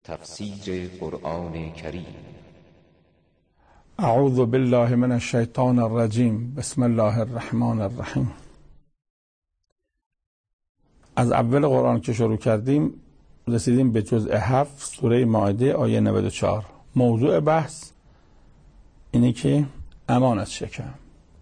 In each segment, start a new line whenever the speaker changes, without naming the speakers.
تفسیر قرآن کریم.
اعوذ بالله من الشیطان الرجیم. بسم الله الرحمن الرحیم. از اول قرآن که شروع کردیم رسیدیم به جزء 7 سوره مائده آیه 94. موضوع بحث اینه که امانت شکم.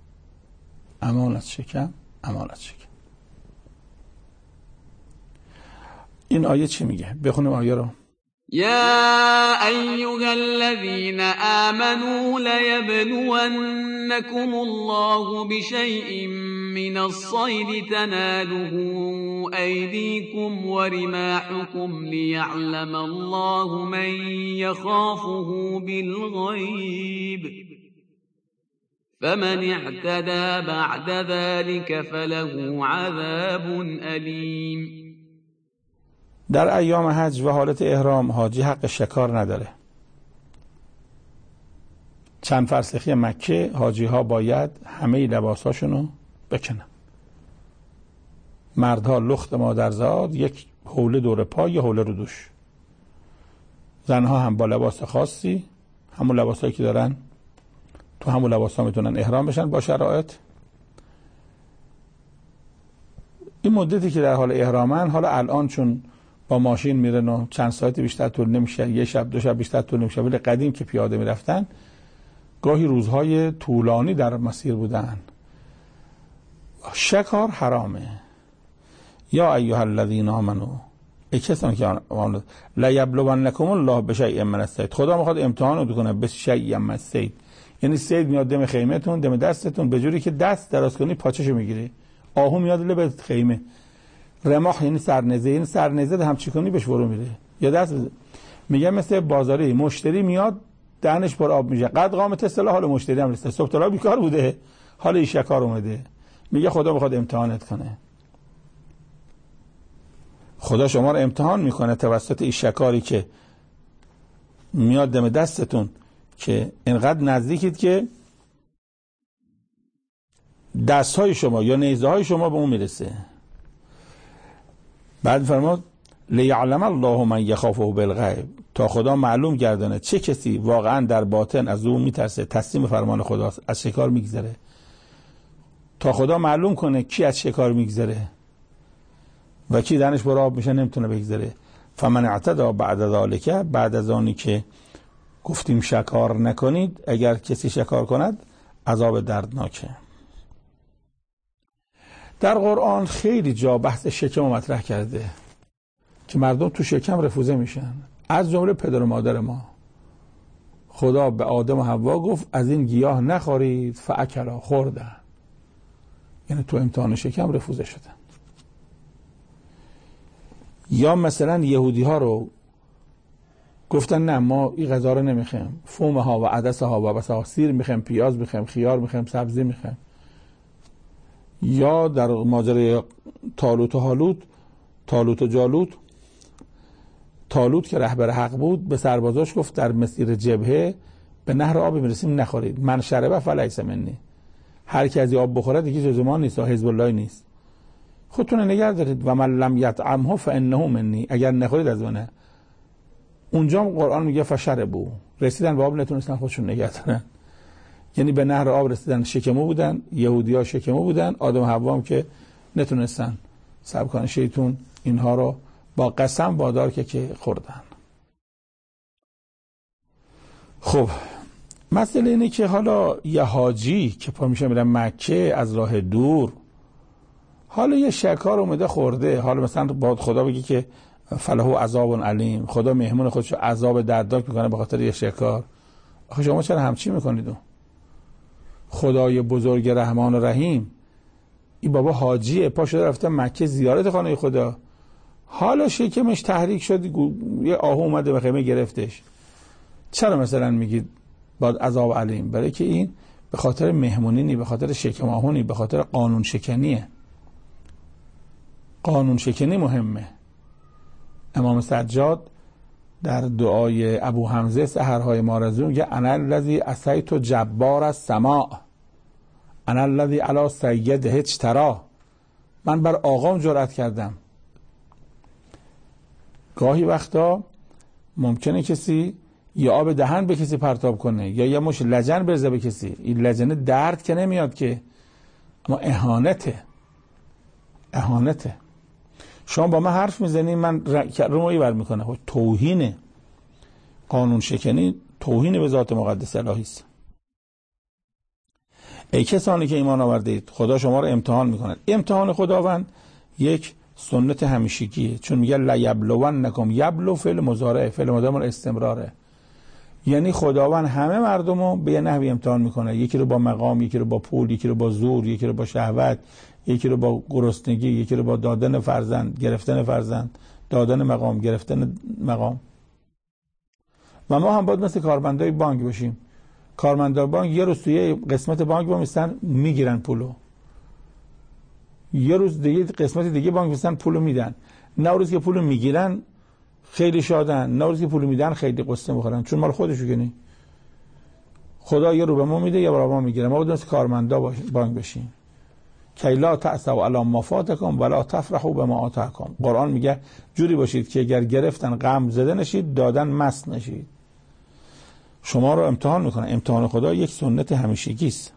این آیه چی میگه؟ بخونیم آیه رو.
يا أيها الذين آمنوا ليبلونكم الله بشيء من الصيد تناله أيديكم ورماحكم ليعلم الله من يخافه بالغيب فمن اعتدى بعد ذلك فله عذاب أليم.
در ایام حج و حالت احرام حاجی حق شکار نداره. چند فرسخی مکه حاجی ها باید همه لباساشونو بکنن. مردها لخت مادرزاد، یک حوله دور پا، یه حوله رو دوش. زنها هم با لباس خاصی، همون لباسایی که دارن تو همون لباسا میتونن احرام بشن با شرایط. این مدتی که در حال احرامن، حالا الان چون با ماشین میرن و چند ساعتی بیشتر طول نمیشه، یه شب دو شب بیشتر طول نمیشه، ولی قدیم که پیاده میرفتن گاهی روزهای طولانی در مسیر بودن. شکار حرامه. یا ایها الذین آمنو، ای کسانی که آمنید، لیبلونکم الله بشیء من الصید، خدا میخواد امتحان کنه به شیء من الصید، یعنی صید میاد دم خیمهتون، دم دستتون، به جوری که دست دراز کنی پاچشو میگیری. آهو میاد لب خیمه. رماح یعنی سرنزه، یعنی سرنزه هم چی کنی بهش ورو میره یا دست بده. میگه مثل بازاری، مشتری میاد دهنش پر آب میشه، قد قامت اصطلاح حال مشتری هم رسید، صبح تا بیکار بوده، حال این شکار اومده. میگه خدا میخواد امتحانت کنه. خدا شما رو امتحان میکنه توسط این شکاری که میاد دم دستتون که اینقدر نزدیکید که دستهای شما یا نیزه های شما به اون میرسه. بعد فرمود لیعلم الله من یخافه بالغیب، تا خدا معلوم گردانه چه کسی واقعا در باطن از او میترسه، تسلیم فرمان خداست، از شکار میگذره. تا خدا معلوم کنه کی از شکار میگذره و کی دهنش پر آب میشه نمیتونه بگذره. فمن اعتدى بعد ذلک، بعد از آنی که گفتیم شکار نکنید، اگر کسی شکار کند عذاب دردناکه. در قرآن خیلی جا بحث شکم مطرح کرده که مردم تو شکم رفوزه میشن، از جمله پدر و مادر ما. خدا به آدم و حوا گفت از این گیاه نخورید، فاکلا، خوردن، یعنی تو امتحان شکم رفوزه شدن. یا مثلا یهودی ها رو گفتن نه ما این غذا رو نمیخوایم، فومه ها و عدس ها و بس ها، سیر میخوایم، پیاز میخوایم، خیار میخوایم، سبزی میخوایم. یا در ماجرای طالوت و جالوت، طالوت که رهبر حق بود به سربازاش گفت در مسیر جبهه به نهر آب میرسیم نخورید، من شربه فلیس منی، هر کی از آب بخوره دیگه جز ما نیست، حزب الله نیست، خودتون نگه دارید. و من لم یطعمه فانه منی، اگر نخورید از منه. اونجا قرآن میگه فشربوا، رسیدن به آب نتونستن خودشون نگه دارن، یعنی به نهر آب رسیدن، شکمو بودن، یهودی‌ها شکمو بودن، آدم و حوا هم که نتونستن صبر کنن، شیطان اینها رو با قسم وادار که خوردن. خب مسئله اینه که حالا یه حاجی که پا میشه میره مکه از راه دور، حالا یه شکار اومده خورده، حالا مثلا با خدا بگی که فله عذاب علیم، خدا مهمون خودشو عذاب دردناک میکنه به خاطر یه شکار. آخه شما چرا همچی میکنید؟ خدای بزرگ رحمان و رحیم، این بابا حاجیه، پا شده رفته مکه زیارت خانه خدا، حالا شکمش تحریک شد، یه آهو اومده به خیمه گرفتش، چرا مثلا میگید باید عذاب علیم؟ برای که این به خاطر مهمونی نی، به خاطر شکم آهونی، به خاطر قانون شکنیه. قانون شکنی مهمه. امام سجاد در دعای ابو حمزه سحرهای مارزون میگه انا الذی عصیت جبار السماء، انا الذی علی سیده اجترا، من بر آقام جرأت کردم. گاهی وقتا ممکنه کسی یا آب دهن به کسی پرتاب کنه یا یه مش لجن برزه به کسی. این لجنه درد که نمیاد که، اما اهانته. شما با من حرف میزنی، من رومایی بر میکنه. توهینه، قانون شکنی توهین به ذات مقدس الهی است. ای کسانی که ایمان آورده اید، خدا شما رو امتحان میکنه. امتحان خداوند یک سنت همیشگیه، چون میگه لا یبلونکم، یبلو فعل مضارع، فعل مضارع استمراره، یعنی خداوند همه مردم رو به یه نحوی امتحان میکنه. یکی رو با مقام، یکی رو با پول، یکی رو با زور، یکی رو با شهوت، یکی رو با گرسنگی، یکی رو با دادن فرزند، گرفتن فرزند، دادن مقام، گرفتن مقام. و ما هم باید مثل کارمندای بانک باشیم. کارمندای بانک یه روز توی قسمت بانک میستن میگیرن پولو، یه روز دیگه قسمت دیگه بانک میستن پولو میدن. نه روز که پولو میگیرن خیلی شادن، نه روز که پولو میدن خیلی قصه میخورن، چون مال خودشو کنی. خدا یه رو به ما میده، یه رو به ما میگیره. ما باید مثل کارمندا بانک باشیم. کی لا تأسوا علی ما فاتکم ولا تفرحوا بما آتاکم. قرآن میگه جوری باشید که اگر گرفتن غم زده نشید، دادن مست نشید. شما رو امتحان میکنه. امتحان خدا یک سنت همیشگی است.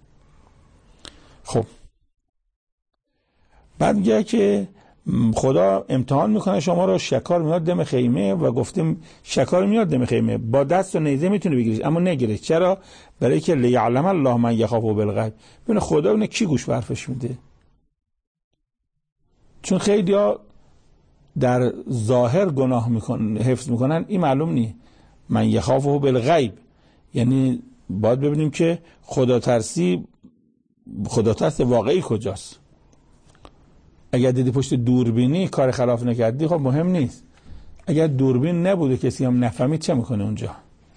خب بعد میگه که خدا امتحان میکنه شما رو. شکار میاد دم خیمه و گفتیم شکار میاد دم خیمه، با دست و نیزه میتونه بگیریش اما نگیره. چرا؟ برای که لیعلم الله من یخافه بالغیب، ببینه خدا ببینه کی گوش به حرفش میده. چون خیلی‌ها در ظاهر گناه میکنن، حفظ میکنن، این معلوم نیست. من یخافه بالغیب یعنی باید ببینیم که خدا ترس واقعی کجاست. اگر دیدی پشت دوربینی کار خلاف نکردی، خب مهم نیست. اگر دوربین نبوده کسی هم نفهمید، چه میکنه اونجا؟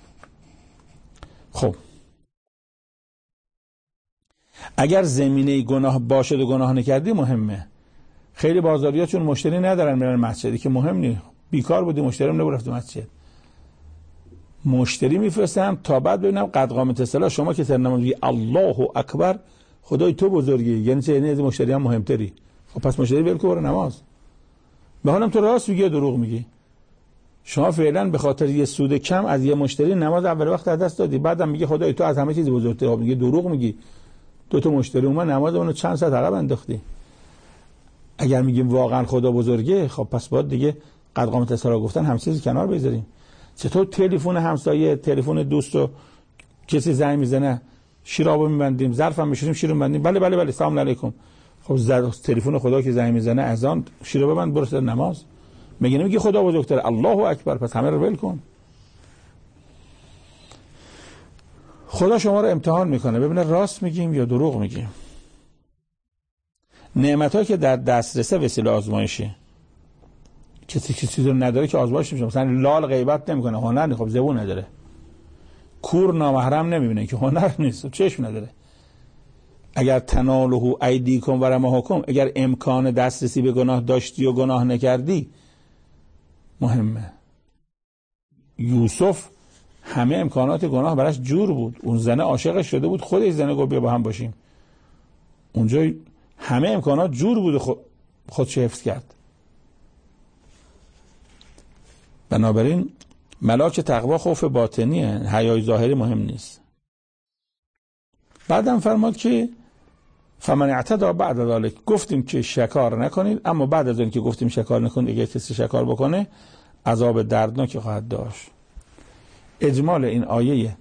خب اگر زمینه گناه باشد و گناه نکردی مهمه. خیلی بازاریا چون مشتری ندارن میرن مسجدی، که مهم نیست. بیکار بودی، مشتری هم نبرفت مسجد. مشتری میفرستم تا بعد ببینم قد قامت الصلاة. شما که سر نماز میگی الله اکبر، خدای تو بزرگی، یعنی چه؟ یعنی از مشتری هم مهمتری. خب پس مشتری ول کن برو نماز. به حالم تو راست میگی یا دروغ میگی؟ شما فعلا به خاطر یه سود کم از یه مشتری نماز اول وقت از دست دادی، بعدم میگه خدای تو از همه چیز بزرگتری. میگه دروغ میگی. دو تا مشتری اومد نماز اونو چند ساعت عقب انداختی. اگر میگیم واقعا خدا بزرگه، خب پس باید دیگه قد قامت الصلاة گفتن همه چیز کنار بذاریم. چطور تلفن همسایه، تلفن دوستو کسی زنگ میزنه شیرابو میبندیم، ظرفم میشوریم شیر میبندیم، بله سلام علیکم. خب تلفن خدا که زنگ میزنه اذان شیر ببند برو سر نماز. میگه نمیگه خدا بزرگتره، الله اکبر، پس همه رو ول کن. خدا شما رو امتحان میکنه ببینه راست میگیم یا دروغ میگیم. نعمت‌ها که در دسترسه وسیله آزمایشه. کسی چیزی رو نداره که آزمایش میشه. مثلا لال غیبت نمیکنه، هنر خب زبون نداره. کور نامحرم نمیبینه که هنر نیست، چشم نداره. اگر تناله ایدیکم و رماحکم، اگر امکان دسترسی به گناه داشتی و گناه نکردی، مهمه. یوسف همه امکانات گناه براش جور بود. اون زنه عاشقش شده بود، خودش زنه گفت بیا با هم باشیم. اونجا همه امکانات جور بود، خودش حفظ کرد. بنابراین ملاک تقوا خوف باطنیه، حیای ظاهری مهم نیست. بعدم فرماد که فمن اعتدى بعد ذلك، گفتیم که شکار نکنید، اما بعد از اون که گفتیم شکار نکنید، اگه کسی شکار بکنه عذاب دردناکی خواهد داشت. اجمال این آیه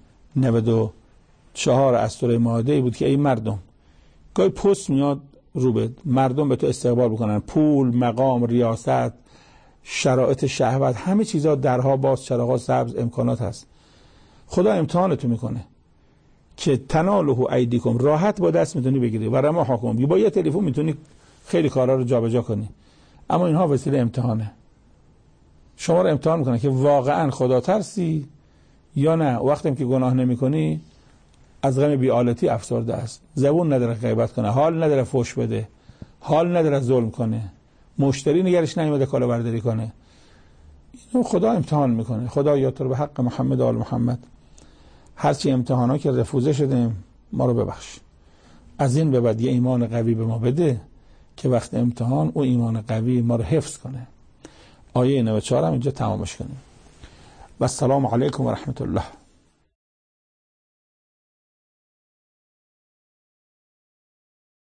94 از سوره مائده بود که ای مردم، گاهی پست میاد رو به مردم به تو استقبال بکنن، پول، مقام، ریاست، شرایط شهوت، همه چیزا درها باز، چراغا سبز، امکانات هست. خدا امتحانتون میکنه که تناله ایدیکم، راحت با دست میتونی بگیری، و رماحکم، با یه تلفن میتونی خیلی کارا رو جابجا کنی. اما اینها وسیله امتحانه. شما رو امتحان میکنه که واقعا خدا ترسی یا نه. وقتی که گناه نمیکنی از غم بی‌آلتی افسرده است، زبون نداره غیبت کنه، حال نداره فحش بده، حال نداره ظلم کنه، مشتری نگرش نیومده کالا برداری کنه. اینو خدا امتحان میکنه. خدا یا تو رو به حق محمد و آل محمد هرچی امتحانا که رفوزه شدیم ما رو ببخش. از این به بعد یه ایمان قوی به ما بده که وقت امتحان او ایمان قوی ما رو حفظ کنه. آیه 94 هم اینجا تمامش کنیم. و السلام علیکم و رحمت الله.